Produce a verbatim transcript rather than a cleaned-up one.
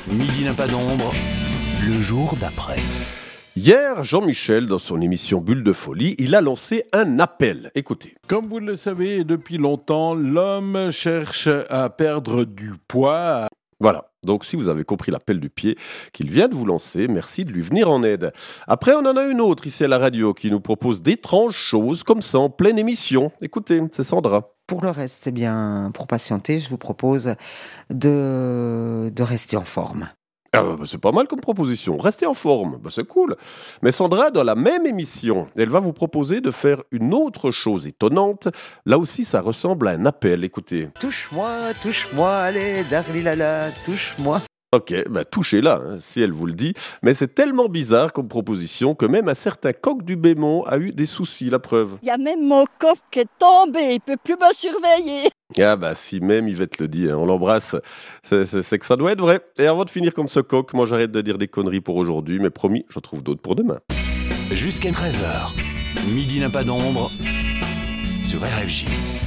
Midi n'a pas d'ombre, le jour d'après. Hier, Jean-Michel, dans son émission Bulle de Folie, il a lancé un appel. Écoutez. Comme vous le savez, depuis longtemps, l'homme cherche à perdre du poids. Voilà. Donc, si vous avez compris l'appel du pied qu'il vient de vous lancer, merci de lui venir en aide. Après, on en a une autre ici à la radio qui nous propose d'étranges choses comme ça en pleine émission. Écoutez, c'est Sandra. Pour le reste, eh bien, pour patienter, je vous propose de, de rester en forme. Ah bah c'est pas mal comme proposition. Restez en forme, bah c'est cool. Mais Sandra, dans la même émission, elle va vous proposer de faire une autre chose étonnante. Là aussi, ça ressemble à un appel. Écoutez. Touche-moi, touche-moi, allez, Darlilala, touche-moi. Ok, bah touchez-la, hein, si elle vous le dit. Mais c'est tellement bizarre comme proposition que même un certain coq du Bémont a eu des soucis, la preuve. Il y a même mon coq qui est tombé, il peut plus me surveiller. Ah bah si même Yvette le dit, hein, on l'embrasse, c'est, c'est, c'est que ça doit être vrai. Et avant de finir comme ce coq, moi j'arrête de dire des conneries pour aujourd'hui, mais promis, j'en trouve d'autres pour demain. Jusqu'à treize heures, Midi n'a pas d'ombre sur R F J.